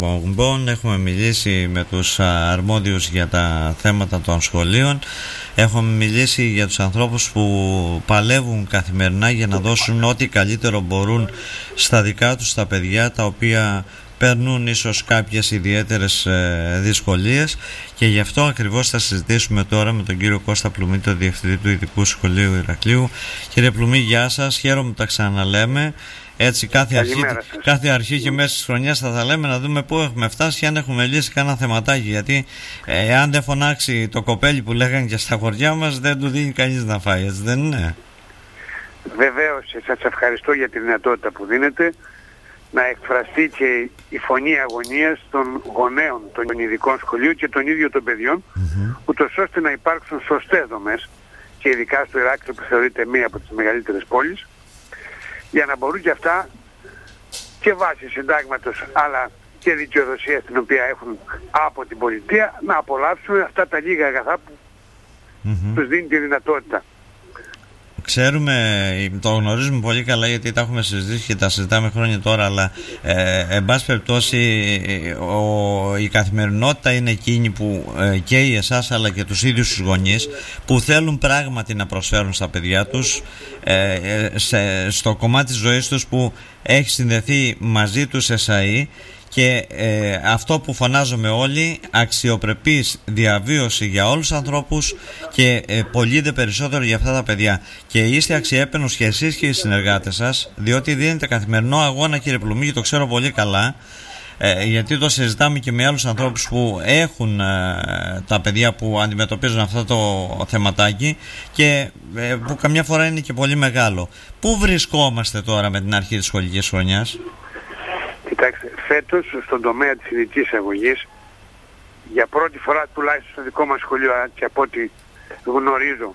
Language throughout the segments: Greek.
Έχουμε μιλήσει με τους αρμόδιους για τα θέματα των σχολείων. Έχουμε μιλήσει για τους ανθρώπους που παλεύουν καθημερινά για να δώσουν ό,τι καλύτερο μπορούν στα δικά τους τα παιδιά, τα οποία περνούν ίσως κάποιες ιδιαίτερες δυσκολίες, και γι' αυτό ακριβώς θα συζητήσουμε τώρα με τον κύριο Κώστα Πλουμή, τον Διευθυντή του Ειδικού Σχολείου Ηρακλείου. Κύριε Πλουμή, γεια σας, χαίρομαι που τα ξαναλέμε. Έτσι κάθε αρχή και μέσα της χρονιάς θα τα λέμε, να δούμε πού έχουμε φτάσει και αν έχουμε λύσει κανένα θεματάκι, γιατί αν δεν φωνάξει το κοπέλι που λέγανε και στα χωριά μας, δεν του δίνει κανείς να φάει, έτσι δεν είναι? Βεβαίως, σας ευχαριστώ για τη δυνατότητα που δίνετε να εκφραστεί και η φωνή αγωνίας των γονέων των ειδικών σχολείων και των ίδιων των παιδιών, ούτως ώστε να υπάρξουν σωστές δομές, και ειδικά στο Ηράκλειο που θεωρείται μία από τις μεγαλύτερες πόλεις, για να μπορούν και αυτά και βάσει συντάγματος αλλά και δικαιοδοσία την οποία έχουν από την πολιτεία να απολαύσουν αυτά τα λίγα αγαθά που τους δίνει τη δυνατότητα. Ξέρουμε, το γνωρίζουμε πολύ καλά, γιατί τα έχουμε συζητήσει και τα συζητάμε χρόνια τώρα, αλλά εν πάση περιπτώσει η καθημερινότητα είναι εκείνη που καίει εσάς αλλά και τους ίδιους τους γονείς, που θέλουν πράγματι να προσφέρουν στα παιδιά τους στο κομμάτι της ζωής τους που έχει συνδεθεί μαζί τους ΕΣΑΗ, και αυτό που φωνάζουμε όλοι, αξιοπρεπής διαβίωση για όλους τους ανθρώπους, και πολύ περισσότερο για αυτά τα παιδιά. Και είστε αξιέπαινος και εσείς και οι συνεργάτες σας, διότι δίνετε καθημερινό αγώνα, κύριε Πλουμή, και το ξέρω πολύ καλά, γιατί το συζητάμε και με άλλους ανθρώπους που έχουν τα παιδιά που αντιμετωπίζουν αυτό το θεματάκι, και που καμιά φορά είναι και πολύ μεγάλο. Πού βρισκόμαστε τώρα με την αρχή της σχολικής χρονιάς? Κοιτάξτε, φέτος στον τομέα της ειδικής αγωγής, για πρώτη φορά τουλάχιστον στο δικό μας σχολείο και από ό,τι γνωρίζω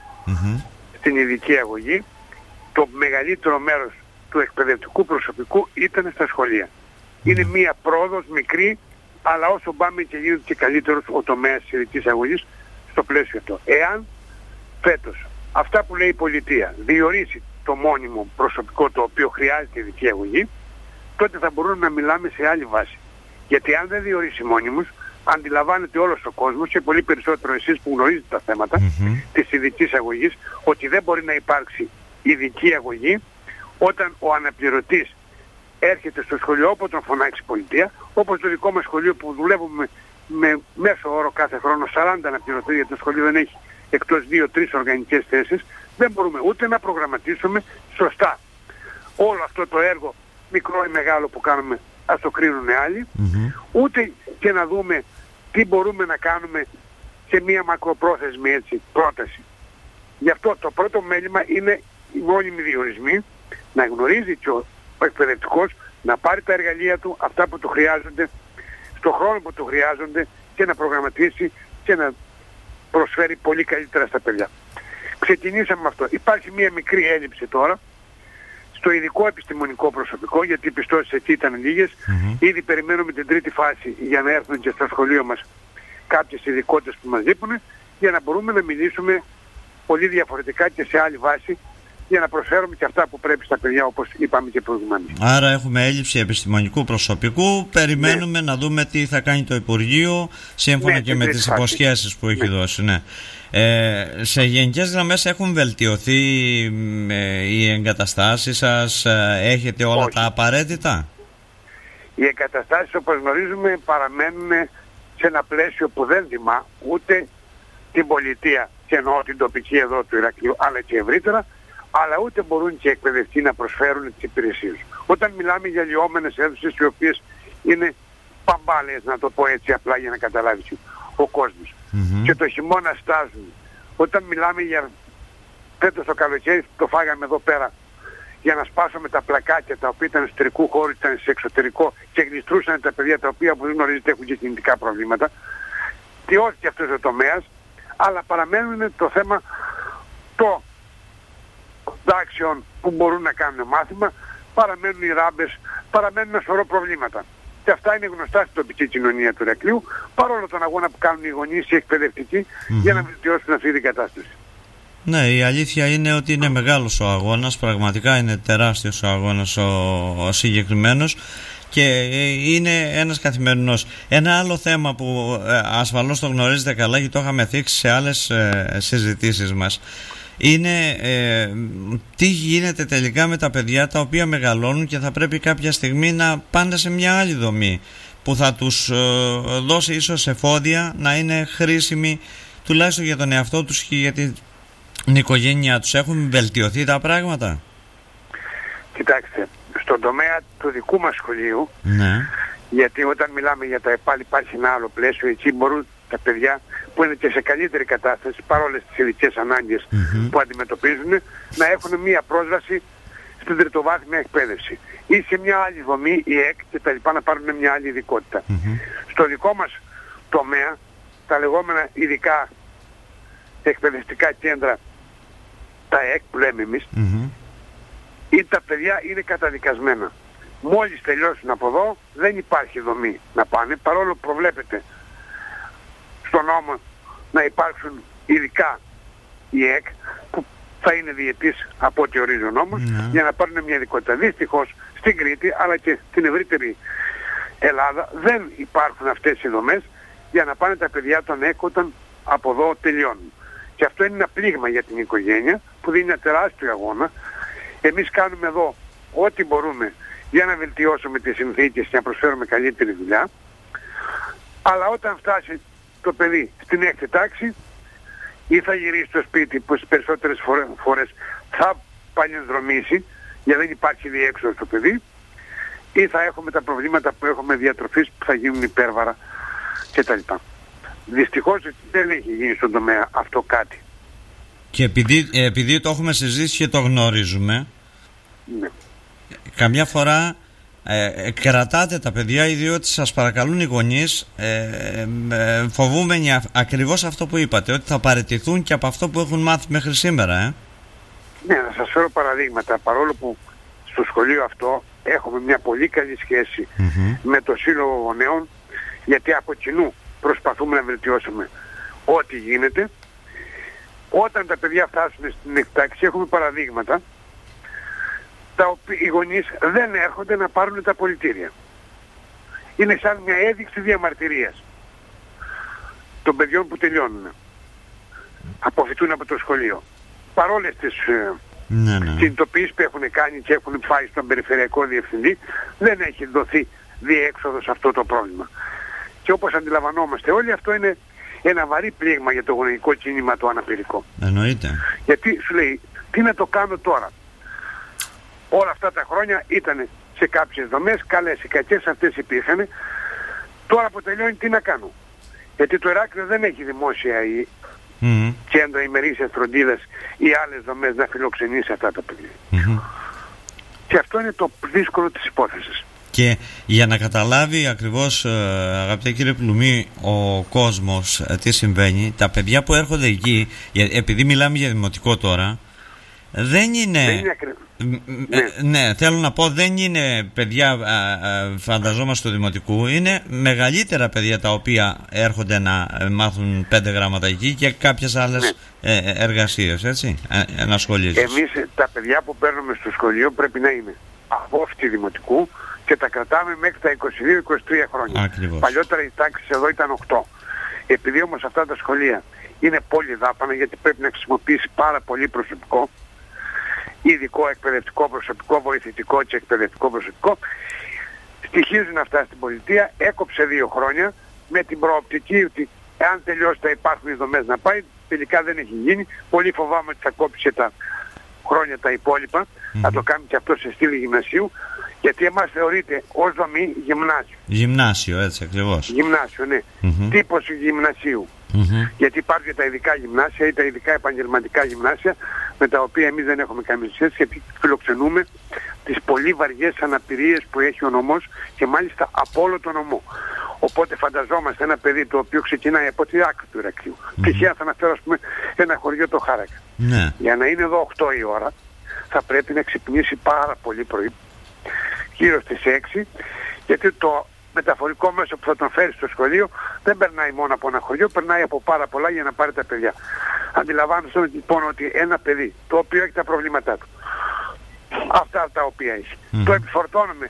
στην ειδική αγωγή, το μεγαλύτερο μέρος του εκπαιδευτικού προσωπικού ήταν στα σχολεία. Είναι μία πρόοδος μικρή, αλλά όσο πάμε και γίνεται και καλύτερος ο τομέας της ειδικής αγωγής στο πλαίσιο αυτό. Εάν φέτος αυτά που λέει η πολιτεία διορίσει το μόνιμο προσωπικό το οποίο χρειάζεται ειδική αγωγή, τότε θα μπορούμε να μιλάμε σε άλλη βάση. Γιατί αν δεν διορίσει μόνιμους, αντιλαμβάνεται όλος ο κόσμος, και πολύ περισσότερο εσείς που γνωρίζετε τα θέματα της ειδικής αγωγής, ότι δεν μπορεί να υπάρξει ειδική αγωγή όταν ο αναπληρωτής έρχεται στο σχολείο όπου τον φωνάξει η πολιτεία, όπως το δικό μας σχολείο που δουλεύουμε με μέσο όρο κάθε χρόνο 40 αναπληρωτές, γιατί το σχολείο δεν έχει εκτός 2-3 οργανικές θέσεις, δεν μπορούμε ούτε να προγραμματίσουμε σωστά όλο αυτό το έργο, μικρό ή μεγάλο, που κάνουμε, ας το κρίνουν άλλοι, ούτε και να δούμε τι μπορούμε να κάνουμε σε μία μακροπρόθεσμη πρόταση. Γι' αυτό το πρώτο μέλημα είναι οι μόνιμοι διορισμοί, να γνωρίζει και ο εκπαιδευτικός να πάρει τα εργαλεία του, αυτά που του χρειάζονται, στον χρόνο που του χρειάζονται, και να προγραμματίσει και να προσφέρει πολύ καλύτερα στα παιδιά. Ξεκινήσαμε με αυτό. Υπάρχει μία μικρή έλλειψη τώρα στο ειδικό επιστημονικό προσωπικό, γιατί οι πιστώσεις εκεί ήταν λίγες. Ήδη περιμένουμε την τρίτη φάση για να έρθουν και στο σχολείο μας κάποιες ειδικότητες που μας λείπουν, για να μπορούμε να μιλήσουμε πολύ διαφορετικά και σε άλλη βάση, για να προσφέρουμε και αυτά που πρέπει στα παιδιά, όπως είπαμε και προηγουμένως. Άρα έχουμε έλλειψη επιστημονικού προσωπικού. Περιμένουμε να δούμε τι θα κάνει το Υπουργείο, σύμφωνα και με τις υποσχέσεις που έχει δώσει. Σε γενικές γραμμές έχουν βελτιωθεί οι εγκαταστάσεις σας? Έχετε όλα τα απαραίτητα? Οι εγκαταστάσεις, όπως γνωρίζουμε, παραμένουν σε ένα πλαίσιο που δεν τιμά ούτε την πολιτεία, και εννοώ την τοπική εδώ του Ηρακλείου, αλλά και ευρύτερα, αλλά ούτε μπορούν και οι εκπαιδευτικοί να προσφέρουν τις υπηρεσίες. Όταν μιλάμε για λιώμενες αίθουσες, οι οποίες είναι παμπάλες, να το πω έτσι απλά για να καταλάβει ο κόσμος, και το χειμώνα στάζουν. Όταν μιλάμε για φέτος το καλοκαίρι, το φάγαμε εδώ πέρα, για να σπάσουμε τα πλακάκια τα οποία ήταν εσωτερικού χώρου, ήταν σε εξωτερικό, και γλιστρούσαν τα παιδιά τα οποία, που δεν γνωρίζετε, έχουν και κινητικά προβλήματα. Και όχι και αυτός ο τομέας, αλλά παραμένουν το θέμα των τάξεων που μπορούν να κάνουν μάθημα, παραμένουν οι ράμπες, παραμένουν ένα σωρό προβλήματα. Και αυτά είναι γνωστά στην τοπική κοινωνία του Ηρακλείου, παρόλο τον αγώνα που κάνουν οι γονείς, οι εκπαιδευτικοί, για να βελτιώσουν αυτή την κατάσταση. Ναι, η αλήθεια είναι ότι είναι μεγάλος ο αγώνας, πραγματικά είναι τεράστιος ο αγώνας ο συγκεκριμένος, και είναι ένας καθημερινός. Ένα άλλο θέμα που ασφαλώς το γνωρίζετε καλά και το είχαμε θίξει σε άλλες συζητήσεις μας, είναι τι γίνεται τελικά με τα παιδιά τα οποία μεγαλώνουν και θα πρέπει κάποια στιγμή να πάνε σε μια άλλη δομή που θα τους δώσει ίσως εφόδια να είναι χρήσιμοι τουλάχιστον για τον εαυτό τους και για την οικογένειά τους. Έχουν βελτιωθεί τα πράγματα? Κοιτάξτε, στον τομέα του δικού μας σχολείου, ναι, γιατί όταν μιλάμε για τα ΕΠΑΛ υπάρχει ένα άλλο πλαίσιο, εκεί μπορούν τα παιδιά που είναι και σε καλύτερη κατάσταση παρόλες τις ηλικές ανάγκες που αντιμετωπίζουν να έχουν μία πρόσβαση στην τριτοβάθμια εκπαίδευση ή σε μια άλλη δομή, η ΕΚ και τα λοιπά, να πάρουν μια άλλη ειδικότητα. Στο δικό μας τομέα, τα λεγόμενα ειδικά εκπαιδευτικά κέντρα, τα ΕΚ που λέμε εμείς, ή τα παιδιά είναι καταδικασμένα. Μόλις τελειώσουν από εδώ δεν υπάρχει δομή να πάνε, παρόλο που προβλέπεται στον νόμο να υπάρξουν ειδικά η ΕΚ που θα είναι διετής από ό,τι ορίζει ο νόμος, για να πάρουν μια ειδικότητα. Δυστυχώς στην Κρήτη αλλά και στην ευρύτερη Ελλάδα δεν υπάρχουν αυτές οι δομές για να πάνε τα παιδιά των ΕΚ όταν από εδώ τελειώνουν. Και αυτό είναι ένα πλήγμα για την οικογένεια που δίνει ένα τεράστιο αγώνα. Εμείς κάνουμε εδώ ό,τι μπορούμε για να βελτιώσουμε τις συνθήκες και να προσφέρουμε καλύτερη δουλειά, αλλά όταν φτάσει το παιδί στην έκτη τάξη ή θα γυρίσει στο σπίτι που στις περισσότερες φορές θα παλινδρομήσει γιατί δεν υπάρχει διέξοδο στο παιδί, ή θα έχουμε τα προβλήματα που έχουμε διατροφής που θα γίνουν υπέρβαρα κτλ. Δυστυχώς δεν έχει γίνει στον τομέα αυτό κάτι. Και επειδή το έχουμε συζητήσει και το γνωρίζουμε, ναι, καμιά φορά κρατάτε τα παιδιά, διότι σας παρακαλούν οι γονείς, φοβούμενοι ακριβώς αυτό που είπατε, ότι θα παραιτηθούν και από αυτό που έχουν μάθει μέχρι σήμερα. Ναι, να σας φέρω παραδείγματα. Παρόλο που στο σχολείο αυτό έχουμε μια πολύ καλή σχέση με το Σύλλογο Γονέων, γιατί από κοινού προσπαθούμε να βελτιώσουμε ό,τι γίνεται. Όταν τα παιδιά φτάσουν στην εκτάξη έχουμε παραδείγματα τα οποία οι γονείς δεν έρχονται να πάρουν τα απολυτήρια. Είναι σαν μια έδειξη διαμαρτυρίας των παιδιών που τελειώνουν, αποφυτούν από το σχολείο. Παρόλες τις συνειδητοποιήσεις που έχουν κάνει και έχουν φάει στον περιφερειακό διευθυντή, δεν έχει δοθεί διέξοδο σε αυτό το πρόβλημα. Και όπως αντιλαμβανόμαστε όλοι, αυτό είναι ένα βαρύ πλήγμα για το γονεϊκό κίνημα το αναπηρικό. Εννοείται. Γιατί σου λέει, τι να το κάνω τώρα. Όλα αυτά τα χρόνια ήταν σε κάποιες δομές, καλές ή κακές, αυτές υπήρχαν. Τώρα που τελειώνει τι να κάνω. Γιατί το Ηράκλειο δεν έχει δημόσια ή κέντρα ημερήσιας φροντίδας ή άλλες δομές να φιλοξενήσει αυτά τα παιδιά. Και αυτό είναι το δύσκολο της υπόθεσης. Και για να καταλάβει ακριβώς, αγαπητέ κύριε Πλουμή, ο κόσμος τι συμβαίνει, τα παιδιά που έρχονται εκεί, επειδή μιλάμε για δημοτικό τώρα, δεν είναι ναι, θέλω να πω, δεν είναι παιδιά φανταζόμαστε του δημοτικού, είναι μεγαλύτερα παιδιά τα οποία έρχονται να μάθουν 5 γράμματα εκεί και κάποιες άλλες εργασίες, έτσι, ένα σχολείο. Εμείς τα παιδιά που παίρνουμε στο σχολείο πρέπει να είναι απόφοιτοι δημοτικού και τα κρατάμε μέχρι τα 22-23 χρόνια. Ακριβώς. Παλιότερα οι τάξεις εδώ ήταν 8. Επειδή όμως αυτά τα σχολεία είναι πολύ δάπανα, γιατί πρέπει να χρησιμοποιήσει πάρα πολύ προσωπικό, ειδικό εκπαιδευτικό προσωπικό, βοηθητικό και εκπαιδευτικό προσωπικό, στοιχίζουν αυτά στην πολιτεία. Έκοψε 2 χρόνια με την προοπτική ότι εάν τελειώσει θα υπάρχουν οι δομές να πάει. Τελικά δεν έχει γίνει. Πολύ φοβάμαι ότι θα κόψει τα χρόνια τα υπόλοιπα. Θα το κάνει και αυτό σε στήλη γυμνασίου, γιατί εμάς θεωρείται ως δομή γυμνάσιο. Γυμνάσιο, έτσι ακριβώς. Γυμνάσιο, ναι. Τύπος γυμνασίου. Γιατί υπάρχουν τα ειδικά γυμνάσια ή τα ειδικά επαγγελματικά γυμνάσια, με τα οποία εμείς δεν έχουμε καμία σχέση, γιατί φιλοξενούμε τις πολύ βαριές αναπηρίες που έχει ο νομός και μάλιστα από όλο το νομό. Οπότε φανταζόμαστε ένα παιδί το οποίο ξεκινάει από τη άκρη του Ηρακλείου. Τυχαία θα αναφέρω, ας πούμε, ένα χωριό το Χάρακα. Για να είναι εδώ 8 η ώρα θα πρέπει να ξυπνήσει πάρα πολύ πρωί, γύρω στις 6, γιατί το μεταφορικό μέσο που θα τον φέρει στο σχολείο δεν περνάει μόνο από ένα χωριό, περνάει από πάρα πολλά για να πάρει τα παιδιά. Αντιλαμβάνεστε λοιπόν ότι ένα παιδί το οποίο έχει τα προβλήματά του, αυτά τα οποία έχει, το επιφορτώνουμε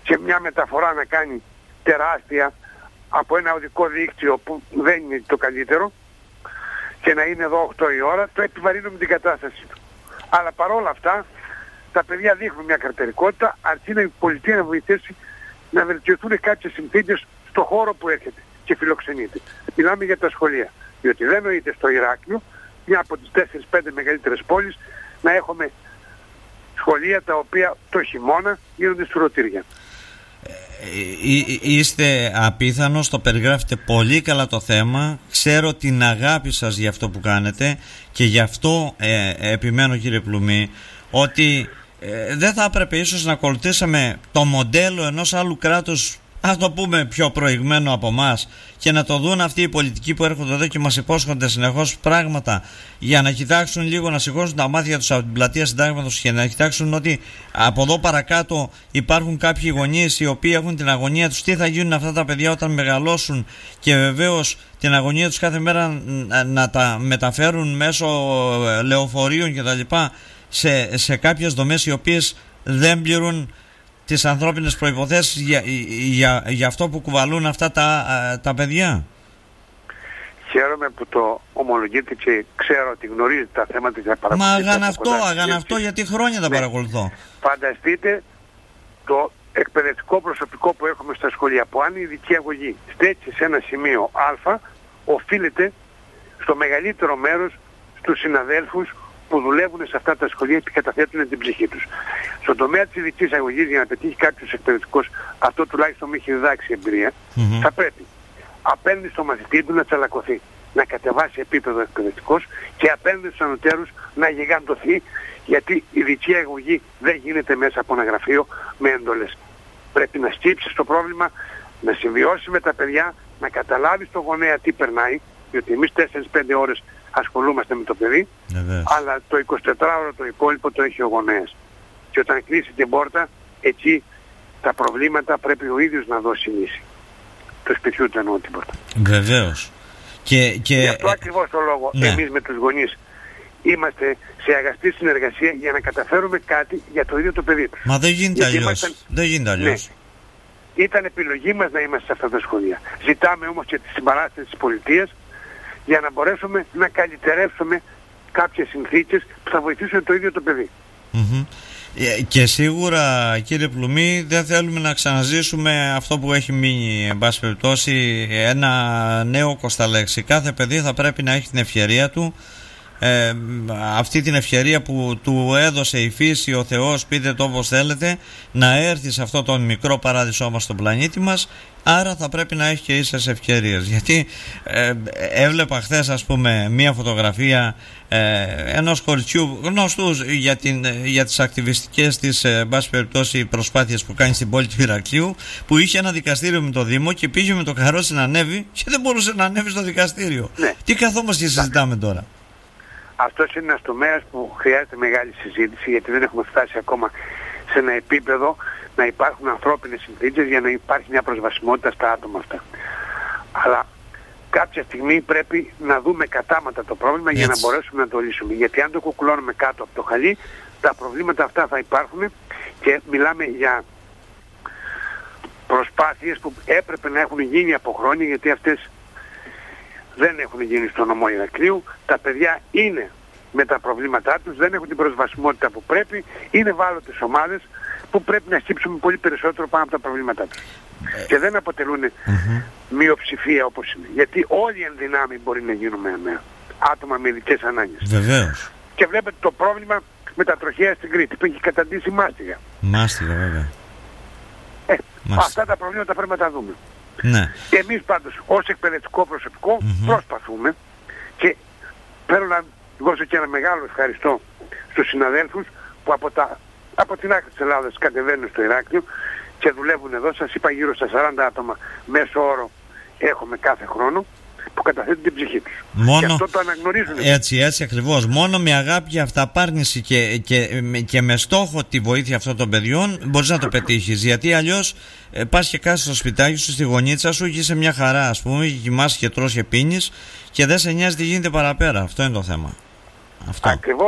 και μια μεταφορά να κάνει τεράστια από ένα οδικό δίκτυο που δεν είναι το καλύτερο και να είναι εδώ 8 η ώρα, το επιβαρύνουμε την κατάσταση του. Αλλά παρόλα αυτά τα παιδιά δείχνουν μια καρτερικότητα, αρκεί η πολιτεία να βοηθήσει να βελτιωθούν κάποιες συνθήκες στο χώρο που έρχεται και φιλοξενείται. Μιλάμε για τα σχολεία. Διότι δεν νοείται στο Ηράκλειο, μια από τις 4-5 μεγαλύτερες πόλεις, να έχουμε σχολεία τα οποία το χειμώνα γίνονται στουρωτήρια. Είστε απίθανος, το περιγράφετε πολύ καλά το θέμα. Ξέρω την αγάπη σας για αυτό που κάνετε και γι' αυτό επιμένω, κύριε Πλουμή, ότι δεν θα έπρεπε ίσως να ακολουθήσαμε το μοντέλο ενός άλλου κράτους, ας το πούμε πιο προηγμένο από εμάς, και να το δουν αυτοί οι πολιτικοί που έρχονται εδώ και μας υπόσχονται συνεχώς πράγματα, για να κοιτάξουν λίγο, να σηκώσουν τα μάτια τους από την πλατεία συντάγματος και να κοιτάξουν ότι από εδώ παρακάτω υπάρχουν κάποιοι γονείς οι οποίοι έχουν την αγωνία τους, τι θα γίνουν αυτά τα παιδιά όταν μεγαλώσουν, και βεβαίως την αγωνία τους κάθε μέρα να τα μεταφέρουν μέσω λεωφορείων κτλ. Σε κάποιες δομές οι οποίες δεν πληρούν τις ανθρώπινες προϋποθέσεις για αυτό που κουβαλούν αυτά τα παιδιά. Χαίρομαι που το ομολογείτε και ξέρω ότι γνωρίζετε τα θέματα για παρακολουθείτε. Μα αγαναυτό γιατί χρόνια τα παρακολουθώ. Φανταστείτε το εκπαιδευτικό προσωπικό που έχουμε στα σχολεία, που αν η ειδική αγωγή στέκει σε ένα σημείο Α, οφείλεται στο μεγαλύτερο μέρος στους συναδέλφους που δουλεύουν σε αυτά τα σχολεία και καταθέτουν την ψυχή τους. Στον τομέα της ειδικής αγωγής, για να πετύχει κάποιος εκπαιδευτικός, αυτό τουλάχιστον με έχει διδάξει εμπειρία, θα πρέπει απέναντι στο μαθητή του να τσαλακωθεί, να κατεβάσει επίπεδο εκπαιδευτικός, και απέναντι στους ανωτέρους να γιγαντωθεί, γιατί η ειδική αγωγή δεν γίνεται μέσα από ένα γραφείο με εντολές. Πρέπει να σκύψει στο πρόβλημα, να συμβιώσει με τα παιδιά, να καταλάβει στον γονέα τι περνάει, διότι εμείς 4-5 ώρες ασχολούμαστε με το παιδί, αλλά το 24ωρο το υπόλοιπο το έχει ο γονέας. Και όταν κλείσει την πόρτα, εκεί τα προβλήματα πρέπει ο ίδιος να δώσει λύση. Το σπιτιού του εννοώ την πόρτα. Βεβαίως. Γι' αυτό ακριβώς το λόγο, εμείς με τους γονείς είμαστε σε αγαστή συνεργασία για να καταφέρουμε κάτι για το ίδιο το παιδί τους. Μα δεν γίνεται αλλιώς. Δεν γίνεται αλλιώς. Ναι. Ήταν επιλογή μας να είμαστε σε αυτά τα σχολεία. Ζητάμε όμως και τη συμπαράσταση της πολιτείας για να μπορέσουμε να καλυτερεύσουμε κάποιες συνθήκες που θα βοηθήσουν το ίδιο το παιδί. Και σίγουρα, κύριε Πλουμή, δεν θέλουμε να ξαναζήσουμε αυτό που έχει μείνει, εν πάση περιπτώσει, ένα νέο κοσταλέξη. Κάθε παιδί θα πρέπει να έχει την ευκαιρία του, αυτή την ευκαιρία που του έδωσε η φύση, ο Θεός, πείτε το όπως θέλετε, να έρθει σε αυτό τον μικρό παράδεισό μας στον πλανήτη μας. Άρα θα πρέπει να έχει και ίσες ευκαιρίες. Γιατί έβλεπα χθες, ας πούμε, μία φωτογραφία ενός κοριτσιού γνωστού για τις ακτιβιστικές της, εν πάση περιπτώσει, προσπάθειες που κάνει στην πόλη του Ηρακλείου, που είχε ένα δικαστήριο με το Δήμο και πήγε με το καρότσι να ανέβει και δεν μπορούσε να ανέβει στο δικαστήριο. Ναι. Τι καθόμαστε και συζητάμε τώρα. Αυτός είναι ένας τομέας που χρειάζεται μεγάλη συζήτηση, γιατί δεν έχουμε φτάσει ακόμα σε ένα επίπεδο να υπάρχουν ανθρώπινες συνθήκες για να υπάρχει μια προσβασιμότητα στα άτομα αυτά. Αλλά κάποια στιγμή πρέπει να δούμε κατάματα το πρόβλημα για να μπορέσουμε να το λύσουμε. Γιατί αν το κουκουλώνουμε κάτω από το χαλί, τα προβλήματα αυτά θα υπάρχουν, και μιλάμε για προσπάθειες που έπρεπε να έχουν γίνει από χρόνια, γιατί αυτές δεν έχουν γίνει στο νομό Ηρακλείου. Τα παιδιά είναι με τα προβλήματά τους, δεν έχουν την προσβασιμότητα που πρέπει, είναι ευάλωτες ομάδες που πρέπει να σκύψουμε πολύ περισσότερο πάνω από τα προβλήματά τους. Και δεν αποτελούν μειοψηφία όπως είναι. Γιατί όλοι εν δυνάμει μπορεί να γίνουμε άτομα με ειδικές ανάγκες. Βεβαίως. Και βλέπετε το πρόβλημα με τα τροχαία στην Κρήτη που έχει καταντήσει μάστιγα. Μάστιγα, βέβαια. Αυτά τα προβλήματα πρέπει να τα δούμε. Ναι. Και εμείς πάντως ως εκπαιδευτικό προσωπικό προσπαθούμε, και θέλω να δώσω και ένα μεγάλο ευχαριστώ στους συναδέλφους που από την άκρη της Ελλάδας κατεβαίνουν στο Ηράκλειο και δουλεύουν εδώ. Σας είπα, γύρω στα 40 άτομα μέσο όρο έχουμε κάθε χρόνο που καταθέτουν την ψυχή τους. Και αυτό το αναγνωρίζουν. Έτσι ακριβώς. Μόνο με αγάπη και αυταπάρνηση και με στόχο τη βοήθεια αυτών των παιδιών μπορείς να το πετύχεις. Γιατί αλλιώς πας και κάθεσαι στο σπιτάκι σου, στη γωνίτσα σου και είσαι μια χαρά, ας πούμε, και κοιμάσαι και τρως και πίνεις και δεν σε νοιάζει τι γίνεται παραπέρα. Αυτό είναι το θέμα. Αυτό. Ακριβώς.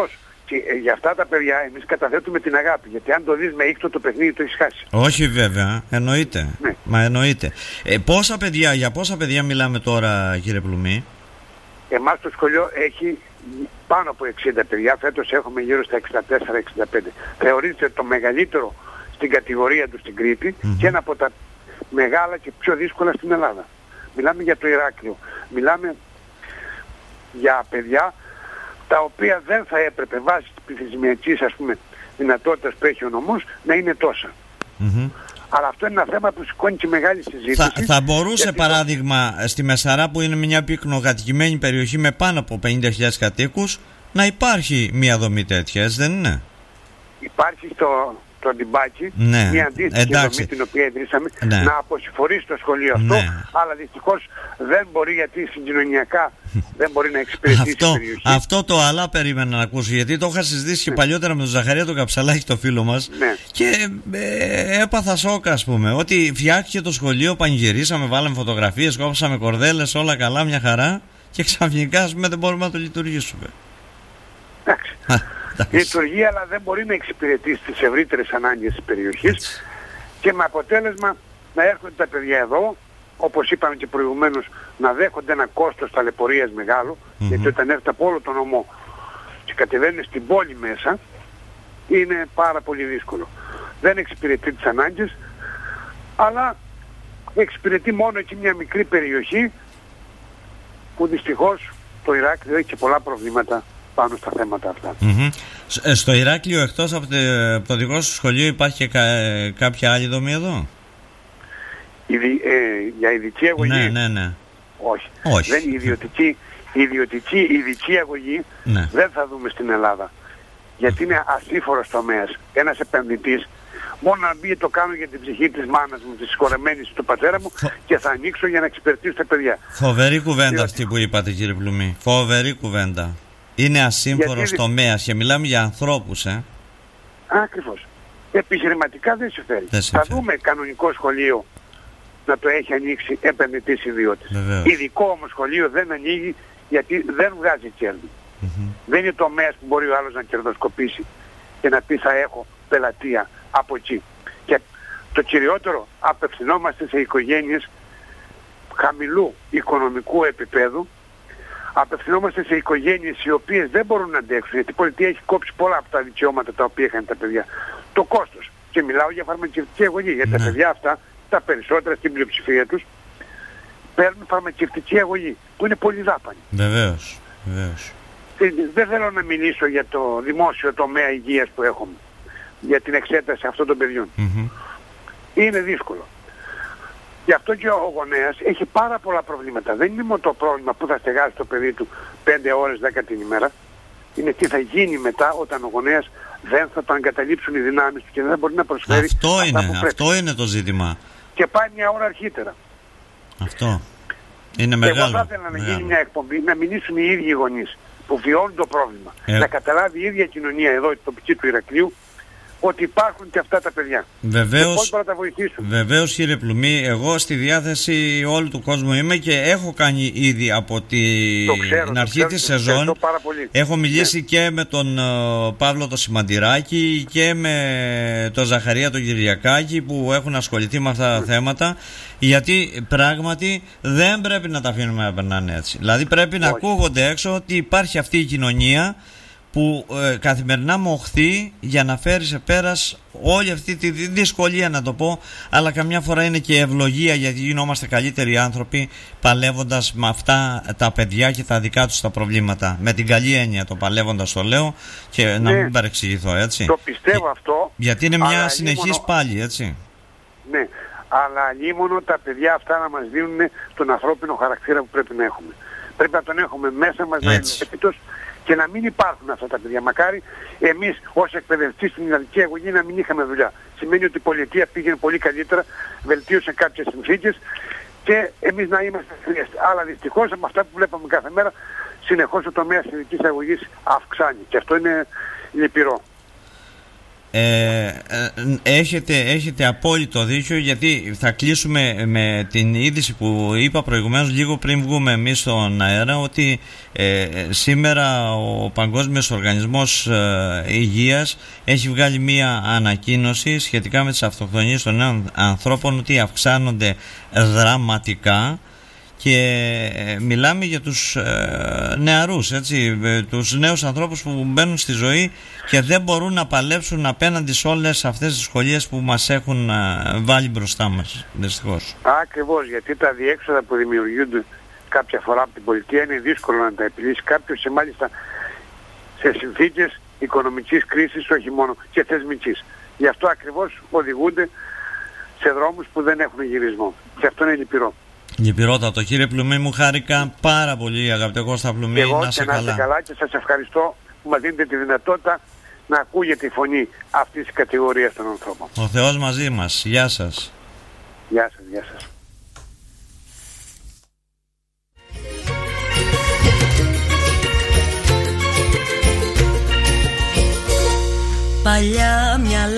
Και για αυτά τα παιδιά εμείς καταθέτουμε την αγάπη. Γιατί αν το δεις με ήχτο το παιχνίδι το έχεις χάσει. Όχι βέβαια, εννοείται. Ναι. Μα εννοείται. Για πόσα παιδιά μιλάμε τώρα, κύριε Πλουμή? Εμάς το σχολείο έχει πάνω από 60 παιδιά. Φέτος έχουμε γύρω στα 64-65. Θεωρείται το μεγαλύτερο στην κατηγορία του στην Κρήτη και ένα από τα μεγάλα και πιο δύσκολα στην Ελλάδα. Μιλάμε για το Ηράκλειο. Μιλάμε για παιδιά τα οποία δεν θα έπρεπε βάσει της πληθυσμιακής, ας πούμε, δυνατότητας που έχει ο νομός να είναι τόσα. Αλλά αυτό είναι ένα θέμα που σηκώνει και μεγάλη συζήτηση. Θα μπορούσε παράδειγμα στη Μεσαρά, που είναι μια πυκνοκατοικημένη περιοχή με πάνω από 50.000 κατοίκους, να υπάρχει μια δομή τέτοια, έτσι δεν είναι? Υπάρχει το Αντιμπάκι, ναι, μια αντίστοιχη δομή την οποία ιδρύσαμε, ναι, να αποσυμφορήσει το σχολείο αυτό, ναι, αλλά δυστυχώς δεν μπορεί, γιατί συγκοινωνιακά δεν μπορεί να εξυπηρετήσει την περιοχή. Αυτό το αλλά περίμενα να ακούσω, γιατί το είχα συζητήσει και παλιότερα με τον Ζαχαρία τον Καψαλάκη, το φίλο μας, και έπαθα σοκ, ας πούμε, ότι φτιάχτηκε το σχολείο, πανηγυρίσαμε, βάλαμε φωτογραφίες, κόψαμε κορδέλες, όλα καλά, μια χαρά, και ξαφνικά, ας πούμε, δεν μπορούμε να το λειτουργήσουμε. Εντάξει. Λειτουργεί, αλλά δεν μπορεί να εξυπηρετήσει τις ευρύτερες ανάγκες της περιοχής και με αποτέλεσμα να έρχονται τα παιδιά εδώ, όπως είπαμε και προηγουμένως, να δέχονται ένα κόστος ταλαιπωρίας μεγάλο, γιατί όταν έρθει από όλο τον νομό και κατεβαίνουν στην πόλη μέσα, είναι πάρα πολύ δύσκολο. Δεν εξυπηρετεί τις ανάγκες, αλλά εξυπηρετεί μόνο εκεί μια μικρή περιοχή που δυστυχώς το Ηράκλειο έχει και πολλά προβλήματα πάνω στα θέματα αυτά. Στο Ηράκλειο, εκτός από το δικό σου σχολείο, υπάρχει και κάποια άλλη δομή εδώ? Για ειδική αγωγή? Ναι. Όχι. Δεν, ειδική αγωγή δεν θα δούμε στην Ελλάδα. Γιατί είναι ασύφορος τομέας. Ένας επενδυτής μόνο να μπει το κάνω για την ψυχή της μάνας μου, της συγχωρεμένης του πατέρα μου, και θα ανοίξω για να εξυπηρετήσω τα παιδιά. Φοβερή κουβέντα αυτή που είπατε, κύριε Πλουμή. Φοβερή κουβέντα. Είναι ασύμφορος τομέας και μιλάμε για ανθρώπους, Ακριβώς. Επιχειρηματικά δεν συμφέρει. Θα δούμε κανονικό σχολείο να το έχει ανοίξει επενδυτής ιδιώτης. Ειδικό όμως σχολείο δεν ανοίγει, γιατί δεν βγάζει κέρδη. Δεν είναι τομέας που μπορεί ο άλλος να κερδοσκοπήσει και να πει θα έχω πελατεία από εκεί. Και το κυριότερο, απευθυνόμαστε σε οικογένειες χαμηλού οικονομικού επίπεδου. Απευθυνόμαστε σε οικογένειες οι οποίες δεν μπορούν να αντέξουν, γιατί η πολιτεία έχει κόψει πολλά από τα δικαιώματα τα οποία είχαν τα παιδιά. Το κόστος. Και μιλάω για φαρμακευτική αγωγή, γιατί τα παιδιά αυτά, τα περισσότερα στην πλειοψηφία τους, παίρνουν φαρμακευτική αγωγή, που είναι πολύ δάπανη. Βεβαίως. Δεν θέλω να μιλήσω για το δημόσιο τομέα υγείας που έχουμε, για την εξέταση αυτών των παιδιών. Είναι δύσκολο. Γι' αυτό και ο γονέας έχει πάρα πολλά προβλήματα. Δεν είναι μόνο το πρόβλημα που θα στεγάσει το παιδί του 5 ώρες 10 την ημέρα. Είναι τι θα γίνει μετά, όταν ο γονέας δεν θα το εγκαταλείψουν οι δυνάμεις του και δεν θα μπορεί να προσφέρει αυτό είναι το ζήτημα. Και πάει μια ώρα αρχίτερα. Αυτό είναι μεγάλο. Εγώ θα ήθελα να γίνει μια εκπομπή, να μιλήσουν οι ίδιοι γονείς που βιώνουν το πρόβλημα. Να καταλάβει η ίδια κοινωνία εδώ, η τοπική του Ηρακλείου, ότι υπάρχουν και αυτά τα παιδιά. Βεβαίως, κύριε Πλουμή, εγώ στη διάθεση όλου του κόσμου είμαι και έχω κάνει ήδη από την αρχή της σεζόν. Έχω μιλήσει και με τον Παύλο το Σημαντηράκη και με τον Ζαχαρία τον Κυριακάκη, που έχουν ασχοληθεί με αυτά τα θέματα, γιατί πράγματι δεν πρέπει να τα αφήνουμε να περνάνε έτσι. Δηλαδή πρέπει να ακούγονται έξω ότι υπάρχει αυτή η κοινωνία που καθημερινά μοχθεί για να φέρει σε πέρας όλη αυτή τη δυσκολία, να το πω, αλλά καμιά φορά είναι και ευλογία, γιατί γινόμαστε καλύτεροι άνθρωποι παλεύοντας με αυτά τα παιδιά και τα δικά τους τα προβλήματα. Με την καλή έννοια το παλεύοντας το λέω, και να μην παρεξηγηθώ, έτσι. Το πιστεύω αυτό. Γιατί είναι μια συνεχής πάλι, έτσι. Ναι, αλλά αλλήμωνο τα παιδιά αυτά να μας δίνουν τον ανθρώπινο χαρακτήρα που πρέπει να έχουμε. Πρέπει να τον έχουμε μέσα μας, να είναι επίτος, και να μην υπάρχουν αυτά τα παιδιά. Μακάρι εμείς ως εκπαιδευτείς στην ειδική αγωγή να μην είχαμε δουλειά. Σημαίνει ότι η πολιτεία πήγαινε πολύ καλύτερα, βελτίωσε κάποιες συνθήκες και εμείς να είμαστε χρειαστοί. Αλλά δυστυχώς από αυτά που βλέπαμε κάθε μέρα, συνεχώς ο τομέας της ειδικής αγωγής αυξάνει. Και αυτό είναι λυπηρό. Έχετε απόλυτο δίκιο, γιατί θα κλείσουμε με την είδηση που είπα προηγουμένως λίγο πριν βγούμε εμείς στον αέρα, ότι σήμερα ο Παγκόσμιος Οργανισμός Υγείας έχει βγάλει μία ανακοίνωση σχετικά με τις αυτοκτονίες των νέων ανθρώπων, ότι αυξάνονται δραματικά. Και μιλάμε για τους νεαρούς, έτσι, τους νέους ανθρώπους που μπαίνουν στη ζωή και δεν μπορούν να παλέψουν απέναντι σε όλες αυτές τις σχολίες που μας έχουν βάλει μπροστά μας, δυστυχώς. Ακριβώς, γιατί τα διέξοδα που δημιουργούνται κάποια φορά από την πολιτεία είναι δύσκολο να τα επιλύσει κάποιος, και μάλιστα σε συνθήκες οικονομικής κρίσης, όχι μόνο, και θεσμικής. Γι' αυτό ακριβώς οδηγούνται σε δρόμους που δεν έχουν γυρισμό. Και αυτό είναι λυπηρό. Λυπηρότατο. Κύριε Πλουμή, μου χάρηκα πάρα πολύ, αγαπητέ Κώστα Πλουμή. Εγώ να είστε καλά. Να είστε καλά, και σας ευχαριστώ που μας δίνετε τη δυνατότητα να ακούγεται η φωνή αυτής της κατηγορίας των ανθρώπων. Ο Θεός μαζί μας. Γεια σας. Γεια σας, γεια σας. Παλιά μια